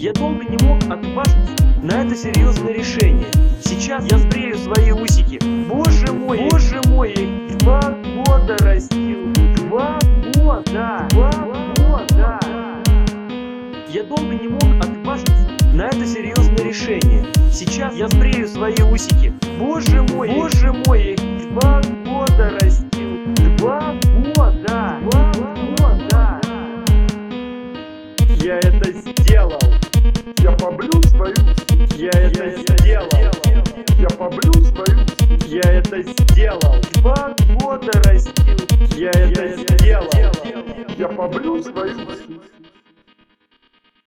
Я долго не мог отважиться на это серьезное решение. Сейчас я сбрею свои усики. Боже мой, я их 2 года растил. 2 года. Я долго не мог отважиться на это серьезное решение. Сейчас я сбрею свои усики. Боже мой, я их 2 года растил. 2 года. Я это сделал. Я побрил свою, Я это сделал. я побрил свою, Я это сделал. 2 года растил. Я это сделал. я побрил свою.